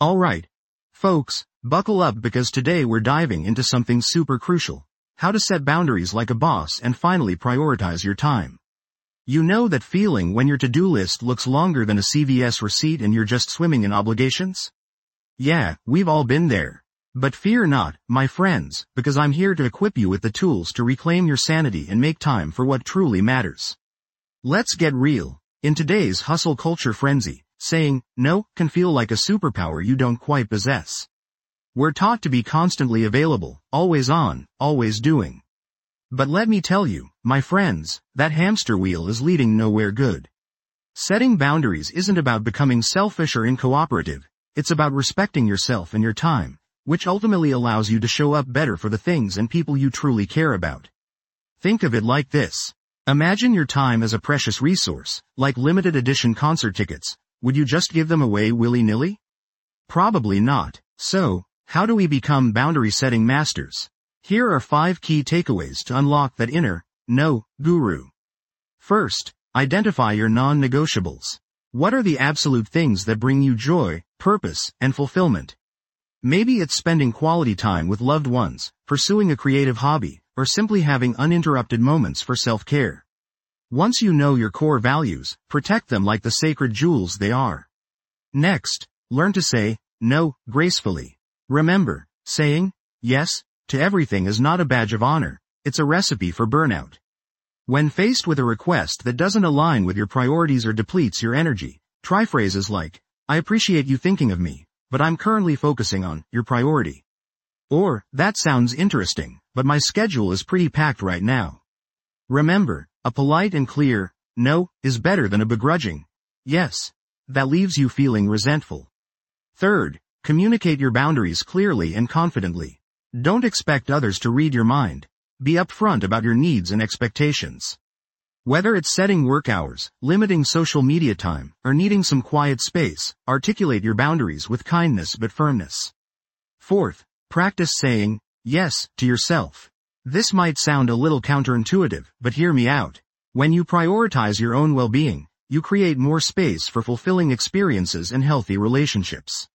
Alright, folks, buckle up because today we're diving into something super crucial. How to set boundaries like a boss and finally prioritize your time. You know that feeling when your to-do list looks longer than a CVS receipt and you're just swimming in obligations? Yeah, we've all been there. But fear not, my friends, because I'm here to equip you with the tools to reclaim your sanity and make time for what truly matters. Let's get real. In today's hustle culture frenzy, saying no can feel like a superpower you don't quite possess. We're taught to be constantly available, always on, always doing. But let me tell you, my friends, that hamster wheel is leading nowhere good. Setting boundaries isn't about becoming selfish or uncooperative, it's about respecting yourself and your time, which ultimately allows you to show up better for the things and people you truly care about. Think of it like this. Imagine your time as a precious resource, like limited edition concert tickets. Would you just give them away willy-nilly? Probably not. So, how do we become boundary-setting masters? Here are 5 key takeaways to unlock that inner, no, guru. First, identify your non-negotiables. What are the absolute things that bring you joy, purpose, and fulfillment? Maybe it's spending quality time with loved ones, pursuing a creative hobby, or simply having uninterrupted moments for self-care. Once you know your core values, protect them like the sacred jewels they are. Next, learn to say no gracefully. Remember, saying yes to everything is not a badge of honor, it's a recipe for burnout. When faced with a request that doesn't align with your priorities or depletes your energy, try phrases like, I appreciate you thinking of me, but I'm currently focusing on your priority. Or, that sounds interesting, but my schedule is pretty packed right now. Remember, a polite and clear no is better than a begrudging yes that leaves you feeling resentful. Third, communicate your boundaries clearly and confidently. Don't expect others to read your mind. Be upfront about your needs and expectations. Whether it's setting work hours, limiting social media time, or needing some quiet space, articulate your boundaries with kindness but firmness. Fourth, practice saying yes to yourself. This might sound a little counterintuitive, but hear me out. When you prioritize your own well-being, you create more space for fulfilling experiences and healthy relationships.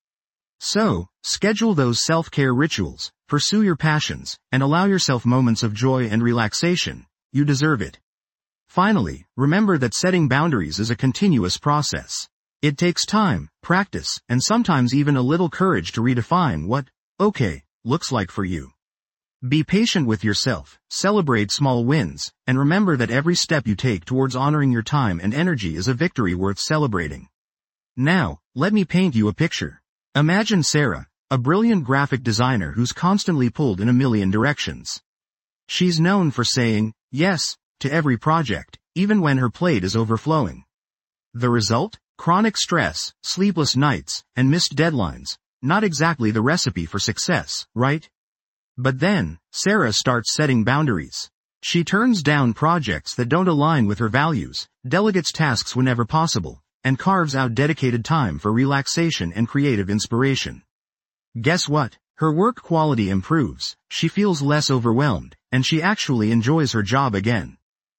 So, schedule those self-care rituals, pursue your passions, and allow yourself moments of joy and relaxation. You deserve it. Finally, remember that setting boundaries is a continuous process. It takes time, practice, and sometimes even a little courage to redefine what okay looks like for you. Be patient with yourself, celebrate small wins, and remember that every step you take towards honoring your time and energy is a victory worth celebrating. Now, let me paint you a picture. Imagine Sarah, a brilliant graphic designer who's constantly pulled in a million directions. She's known for saying yes to every project, even when her plate is overflowing. The result? Chronic stress, sleepless nights, and missed deadlines. Not exactly the recipe for success, right? But then, Sarah starts setting boundaries. She turns down projects that don't align with her values, delegates tasks whenever possible, and carves out dedicated time for relaxation and creative inspiration. Guess what? Her work quality improves, she feels less overwhelmed, and she actually enjoys her job again.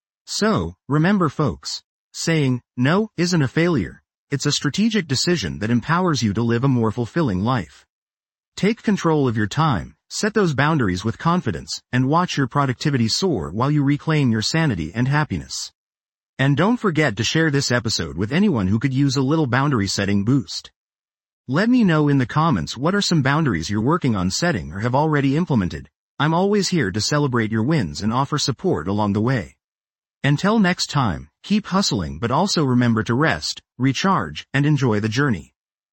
So, remember folks, saying no isn't a failure. It's a strategic decision that empowers you to live a more fulfilling life. Take control of your time, set those boundaries with confidence, and watch your productivity soar while you reclaim your sanity and happiness. And don't forget to share this episode with anyone who could use a little boundary setting boost. Let me know in the comments what are some boundaries you're working on setting or have already implemented. I'm always here to celebrate your wins and offer support along the way. Until next time, keep hustling but also remember to rest, recharge, and enjoy the journey.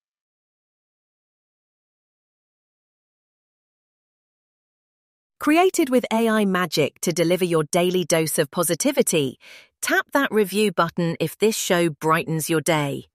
Created with AI magic to deliver your daily dose of positivity, tap that review button if this show brightens your day.